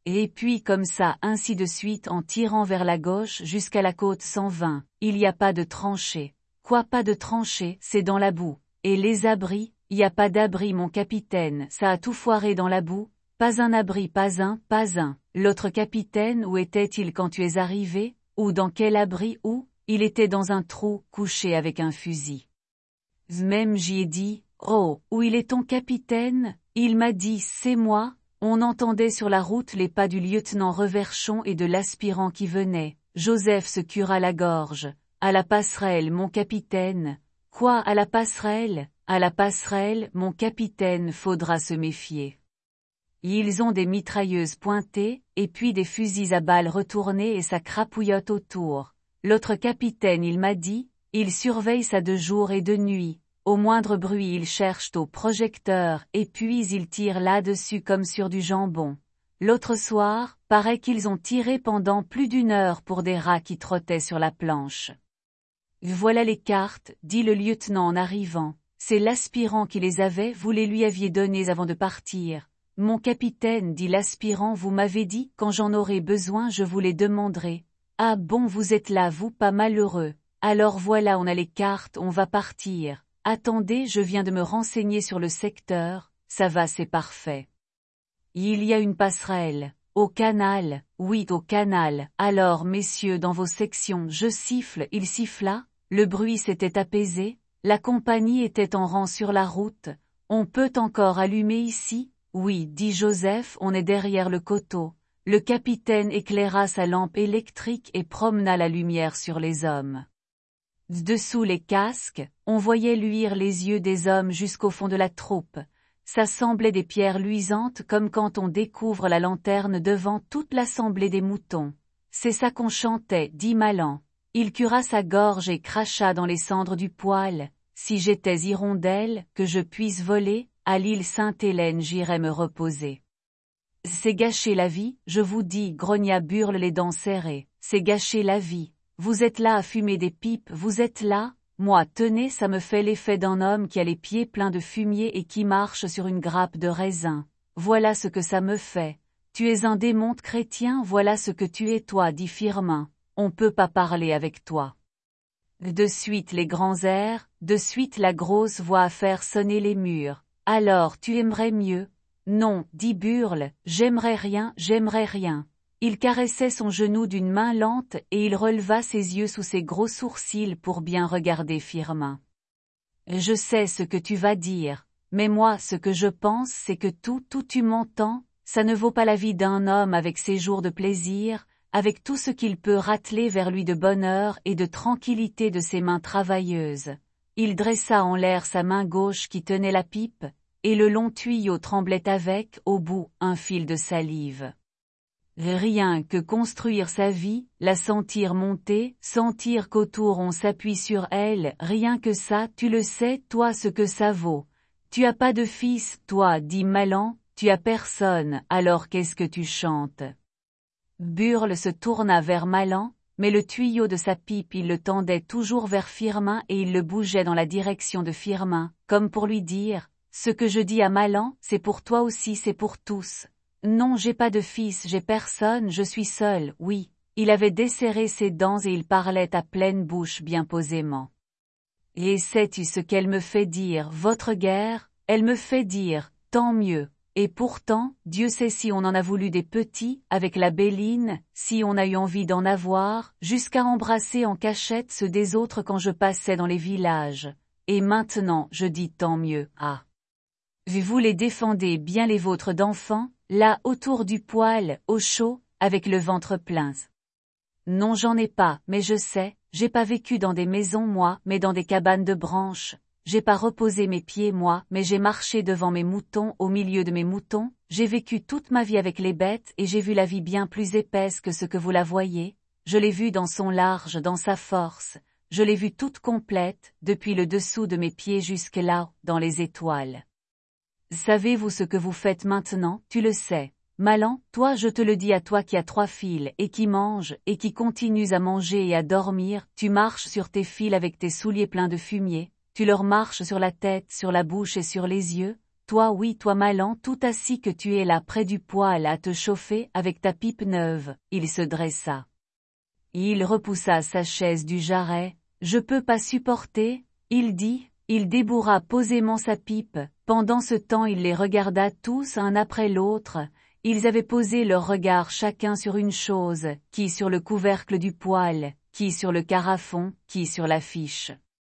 Et puis comme ça ainsi de suite en tirant vers la gauche jusqu'à la côte 120, il y a pas de tranchée. Quoi pas de tranchée, c'est dans la boue. Et les abris, y a pas d'abri mon capitaine, ça a tout foiré dans la boue. Pas un abri, pas un. L'autre capitaine, où était-il quand tu es arrivé? Ou dans quel abri? Où? Il était dans un trou, couché avec un fusil. Même j'y ai dit, oh, où il est ton capitaine? Il m'a dit, c'est moi. On entendait sur la route les pas du lieutenant Reverchon et de l'aspirant qui venait. Joseph se cura la gorge. À la passerelle, mon capitaine. Quoi, à la passerelle? À la passerelle, mon capitaine, faudra se méfier. Ils ont des mitrailleuses pointées, et puis des fusils à balles retournées et ça crapouillote autour. L'autre capitaine il m'a dit, il surveille ça de jour et de nuit. Au moindre bruit ils cherchent au projecteur, et puis ils tirent là-dessus comme sur du jambon. L'autre soir, paraît qu'ils ont tiré pendant plus d'1 heure pour des rats qui trottaient sur la planche. Voilà les cartes, dit le lieutenant en arrivant. C'est l'aspirant qui les avait, vous les lui aviez données avant de partir. Mon capitaine, dit l'aspirant, vous m'avez dit, quand j'en aurai besoin je vous les demanderai. Ah bon, vous êtes là, vous, pas malheureux. Alors voilà, on a les cartes, on va partir. Attendez, je viens de me renseigner sur le secteur, ça va, c'est parfait. Il y a une passerelle. Au canal, oui, au canal. Alors, messieurs, dans vos sections, je siffle, il siffla, le bruit s'était apaisé, la compagnie était en rang sur la route. On peut encore allumer ici? Oui, dit Joseph, on est derrière le coteau. Le capitaine éclaira sa lampe électrique et promena la lumière sur les hommes. Dessous les casques, on voyait luire les yeux des hommes jusqu'au fond de la troupe. Ça semblait des pierres luisantes comme quand on découvre la lanterne devant toute l'assemblée des moutons. C'est ça qu'on chantait, dit Malan. Il cura sa gorge et cracha dans les cendres du poêle. Si j'étais hirondelle, que je puisse voler, à l'île Sainte-Hélène j'irais me reposer. C'est gâcher la vie, je vous dis, grogna Burle les dents serrées. C'est gâcher la vie. Vous êtes là à fumer des pipes, vous êtes là? Moi, tenez, ça me fait l'effet d'un homme qui a les pieds pleins de fumier et qui marche sur une grappe de raisin. Voilà ce que ça me fait. Tu es un démon chrétien, voilà ce que tu es toi, dit Firmin. On peut pas parler avec toi. De suite les grands airs, de suite la grosse voix à faire sonner les murs. Alors tu aimerais mieux? Non, dit Burle, j'aimerais rien. Il caressait son genou d'une main lente et il releva ses yeux sous ses gros sourcils pour bien regarder Firmin. Je sais ce que tu vas dire, mais moi ce que je pense c'est que tout tu m'entends, ça ne vaut pas la vie d'un homme avec ses jours de plaisir, avec tout ce qu'il peut rateler vers lui de bonheur et de tranquillité de ses mains travailleuses. Il dressa en l'air sa main gauche qui tenait la pipe, et le long tuyau tremblait avec, au bout, un fil de salive. Rien que construire sa vie, la sentir monter, sentir qu'autour on s'appuie sur elle, rien que ça, tu le sais, toi ce que ça vaut. Tu as pas de fils, toi, dit Malan, tu as personne, alors qu'est-ce que tu chantes? Burle se tourna vers Malan, mais le tuyau de sa pipe il le tendait toujours vers Firmin et il le bougeait dans la direction de Firmin, comme pour lui dire, ce que je dis à Malan, c'est pour toi aussi, c'est pour tous. Non, j'ai pas de fils, j'ai personne, je suis seul, oui. Il avait desserré ses dents et il parlait à pleine bouche bien posément. Et sais-tu ce qu'elle me fait dire, votre guerre? Elle me fait dire, tant mieux. Et pourtant, Dieu sait si on en a voulu des petits, avec la Béline, si on a eu envie d'en avoir, jusqu'à embrasser en cachette ceux des autres quand je passais dans les villages. Et maintenant, je dis tant mieux, ah. Vous les défendez bien les vôtres d'enfants, là autour du poêle, au chaud, avec le ventre plein. Non j'en ai pas, mais je sais, j'ai pas vécu dans des maisons moi, mais dans des cabanes de branches. J'ai pas reposé mes pieds moi, mais j'ai marché devant mes moutons, au milieu de mes moutons, j'ai vécu toute ma vie avec les bêtes et j'ai vu la vie bien plus épaisse que ce que vous la voyez, je l'ai vue dans son large, dans sa force, je l'ai vue toute complète, depuis le dessous de mes pieds jusque là, dans les étoiles. Savez-vous ce que vous faites maintenant? Tu le sais. Malan, toi je te le dis à toi qui as 3 fils et qui manges et qui continues à manger et à dormir, tu marches sur tes fils avec tes souliers pleins de fumier, tu leur marches sur la tête, sur la bouche et sur les yeux, Toi oui, toi Malan, tout assis que tu es là près du poêle à te chauffer avec ta pipe neuve. Il se dressa. Il repoussa sa chaise du jarret. Je peux pas supporter, il dit. Il débourra posément sa pipe. Pendant ce temps il les regarda tous un après l'autre. Ils avaient posé leur regard chacun sur une chose, qui sur le couvercle du poêle, qui sur le carafon, qui sur l'affiche.